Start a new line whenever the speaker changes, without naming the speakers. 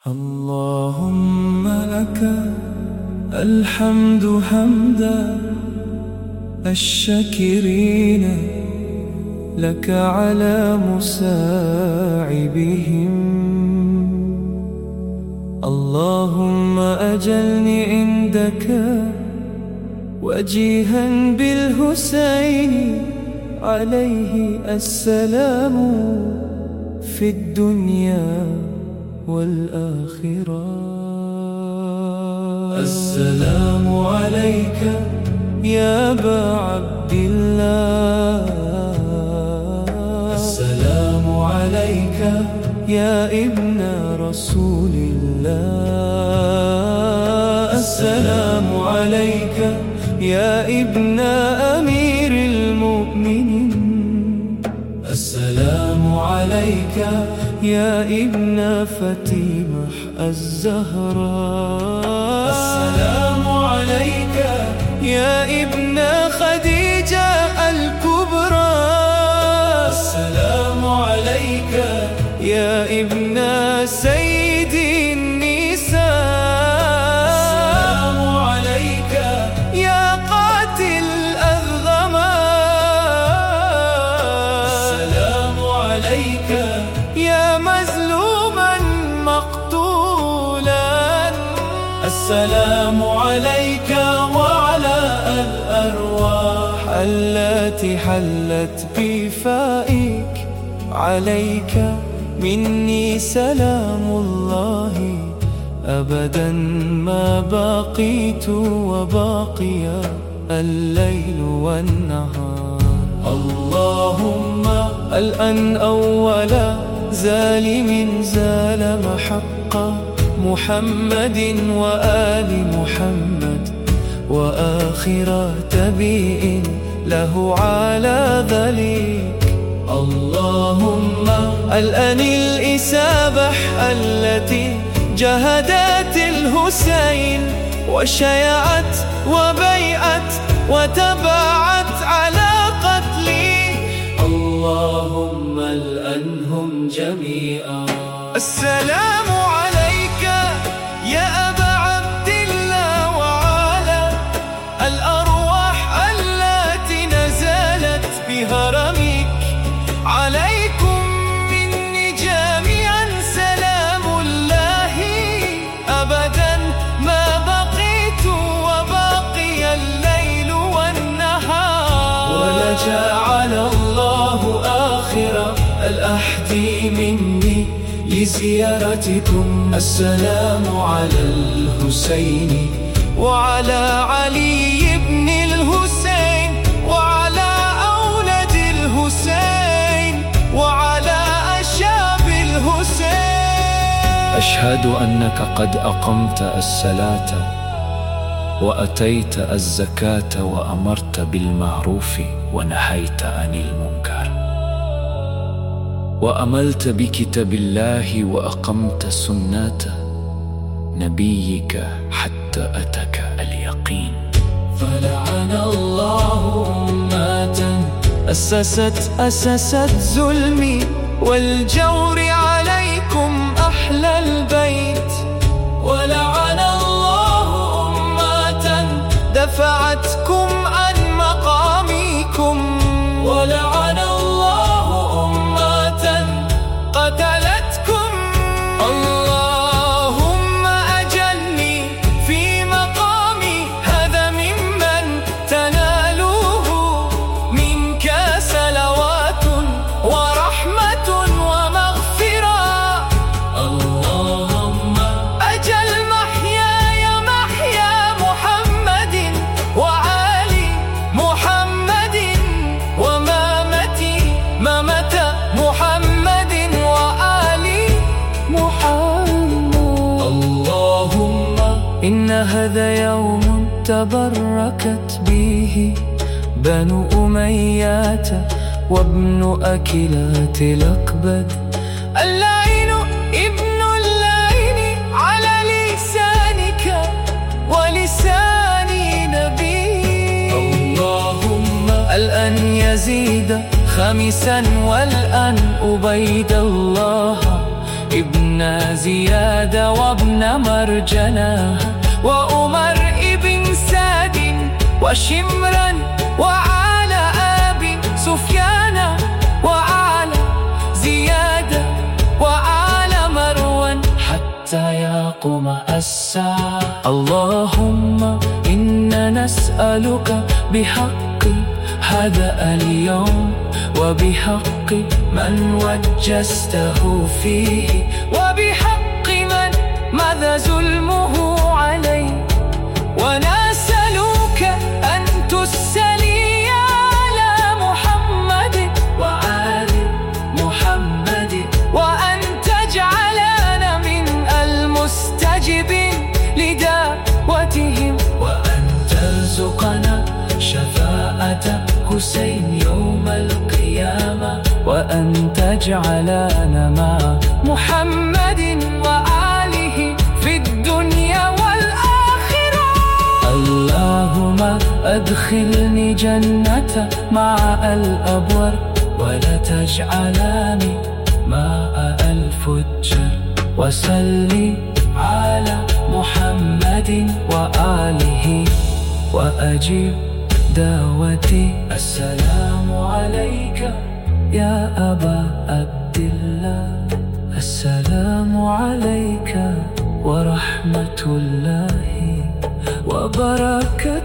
اللهم لك الحمد حمدا الشاكرين لك على مساعبهم. اللهم أجلني عندك وجيها بالحسين عليه السلام في الدنيا والآخرة. السلام عليك يا أبا عبد الله، السلام عليك يا ابن رسول الله، السلام عليك يا ابن أمير المؤمنين، السلام عليك يا ابن فاطمة الزهراء، السلام عليك يا ابن خديجة الكبرى، السلام عليك يا ابن سيد النساء، السلام عليك يا قاتل الأرغماء، السلام عليك يا مظلوما مقتولا، السلام عليك وعلى الأرواح التي حلت بفائك، عليك مني سلام الله أبدا ما بقيت وباقي الليل والنهار. اللهم الآن أول ظالم ظلم حق محمد وآل محمد، وآخر تبيء له على ذلك. اللهم الآن الإسابح التي جهدت الحسين وشيعت وبيعت وتبعت على قتلي، اللهم الأنهم جميعا. السلام عليك يا أبا عبد الله وعلى الأرواح التي نزلت بهرمك، عليكم مني جميعا سلام الله أبدا ما بقيت وباقي الليل والنهار. ولجعل الله آخر الأحد مني لزيارتكم. السلام على الحسين وعلى علي بن الحسين وعلى أولاد الحسين وعلى أشاب الحسين.
أشهد أنك قد أقمت الصلاة وأتيت الزكاة وأمرت بالمعروف ونهيت عن المنكر، وأملت بكتاب الله وأقمت سنة نبيك حتى أتاك اليقين.
فلعن الله أمة أسست ظلمي والجور عليكم أهل البيت، ولعن الله أمة دفعتكم عن مقامكم، ولعن الله أمة قتلتكم. اللهم أجلني في مقامي هذا ممن تنالوه منك صلوات ورحمة ومغفرة. اللهم أجل محياي محيا محمد وآل محمد، ومامتي ممت محمد وآل محمد. اللهم إن هذا يوم تبركت به بنو أمية وابن أكلات الأكبد، اللعين ابن اللعين على لسانك ولسان نبي. اللهم الآن يزيد خامسا والآن عبيد الله ابن وابن زياد وابن مرجنة وأمر ابن سعد وشمرا وعال أبي سفيان وعال زياد وعال مروان حتى يقوم الساعة. اللهم إنا نسألك بحق هذا اليوم وبحق من وجزته فيه وبحق من ماذا ظلمه عليه، ونسألك أن تسلي على محمد وآل محمد، وأن تجعلنا من المستجبين لدعوتهم، وأن ترزقنا شفاعة حسين يوم القيامة، وأن تجعلنا مع محمد وآله في الدنيا والآخرة. اللهم أدخلني جنة مع الأبرار، ولا تجعلني مع الفجار، وصل على محمد وآله وأجب دعوتي. السلام عليك يا أبا عبد الله، السلام عليك ورحمة الله وبركاته.